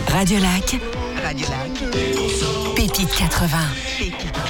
Radio Lac. Pépite 80. Pépite 80.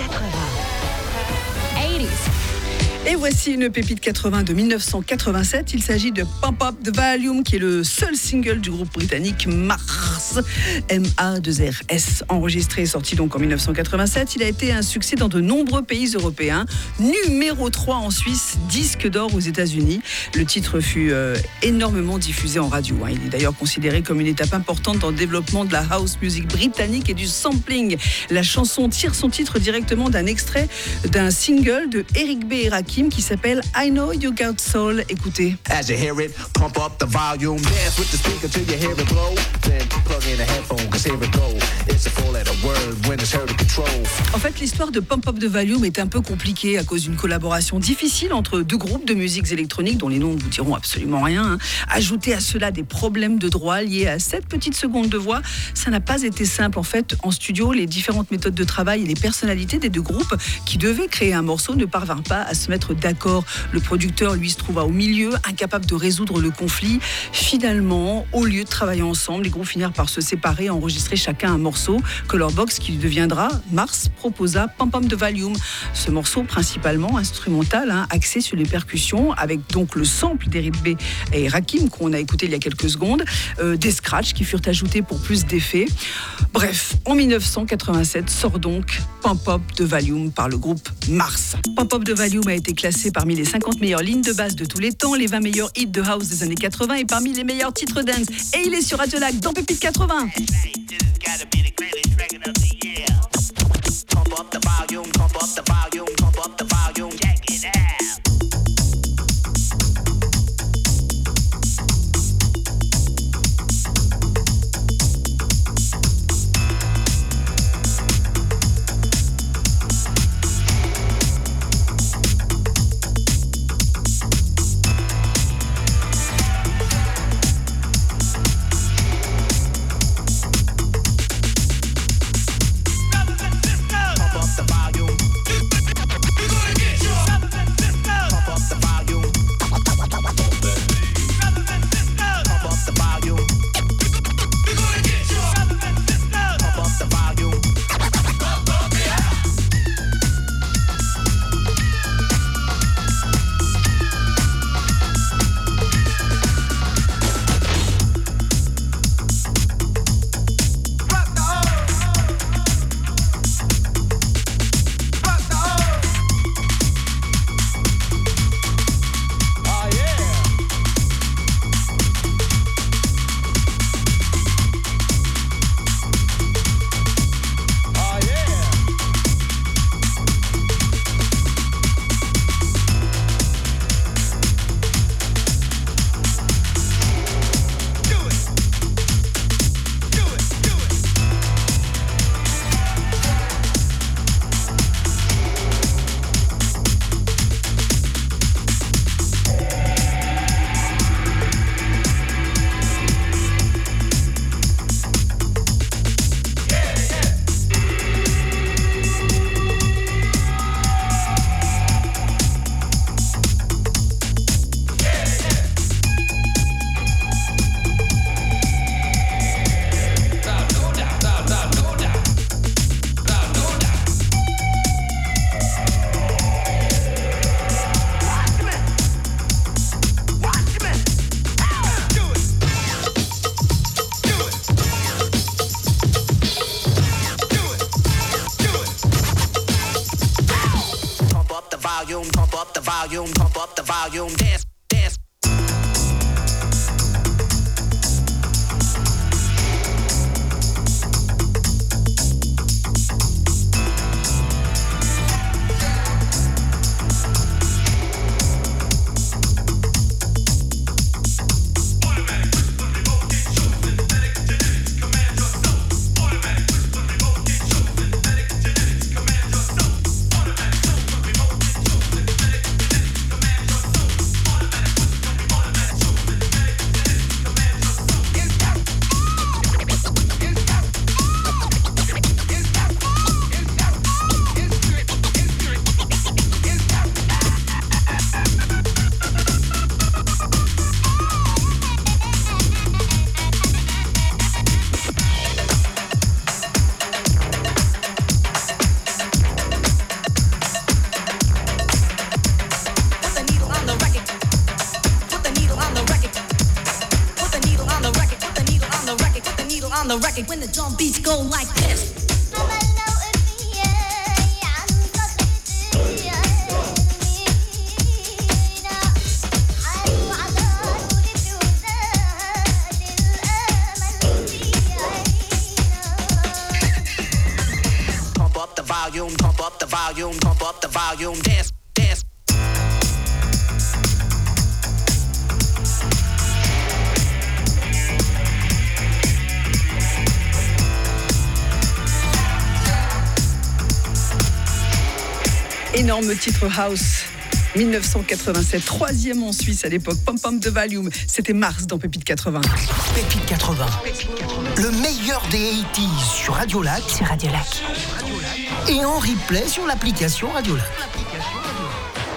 80s. Et voici une pépite 80 de 1987. Il s'agit de Pump Up the Volume, qui est le seul single du groupe britannique Mars, M-A-2-R-S. Enregistré et sorti donc en 1987, il a été un succès dans de nombreux pays européens. Numéro 3 en Suisse, disque d'or aux États-Unis. Le titre fut énormément diffusé en radio. Il est d'ailleurs considéré comme une étape importante dans le développement de la house music britannique et du sampling. La chanson tire son titre directement d'un extrait d'un single de Eric B. et Rakim qui s'appelle I Know You Got Soul. Écoutez. As you hear it, pump up the volume, dance with the speaker till you hear it blow. Then plug in a headphone, cause here it go. It's a four-letter word when it's heard to control. En fait, l'histoire de Pump Up the Volume est un peu compliquée à cause d'une collaboration difficile entre deux groupes de musiques électroniques dont les noms ne vous diront absolument rien. Ajouter à cela des problèmes de droit liés à cette petite seconde de voix, ça n'a pas été simple. En fait, en studio, les différentes méthodes de travail et les personnalités des deux groupes qui devaient créer un morceau ne parvinrent pas à se mettre d'accord. Le producteur, lui, se trouva au milieu, incapable de résoudre le conflit. Finalement, au lieu de travailler ensemble, les groupes finirent par se séparer et enregistrer chacun un morceau que leur box, qui deviendra Mars, proposa Pump Up the Volume. Ce morceau, principalement instrumental, axé sur les percussions, avec donc le sample d'Eric B. et Rakim qu'on a écouté il y a quelques secondes, des scratchs qui furent ajoutés pour plus d'effets. Bref, en 1987 sort donc Pump Up the Volume par le groupe Mars. Pump Up the Volume a été classé parmi les 50 meilleures lignes de basse de tous les temps, les 20 meilleurs hits de house des années 80 et parmi les meilleurs titres dance. Et il est sur Radio Lac dans Pépite 80. Pump up the volume, pump up the volume, pump up the volume, check it out. Pump up the volume, dance, dance. on the record when the drum beats go like this. Pump up the volume, pump up the volume, pump up the volume, dance, dance. Énorme titre house, 1987, troisième en Suisse à l'époque, Pump Pump the Volume, c'était Mars dans Pépite 80. Pépite 80, le meilleur des 80s sur Radio Lac. Sur Radio Lac. Et en replay sur l'application Radio Lac.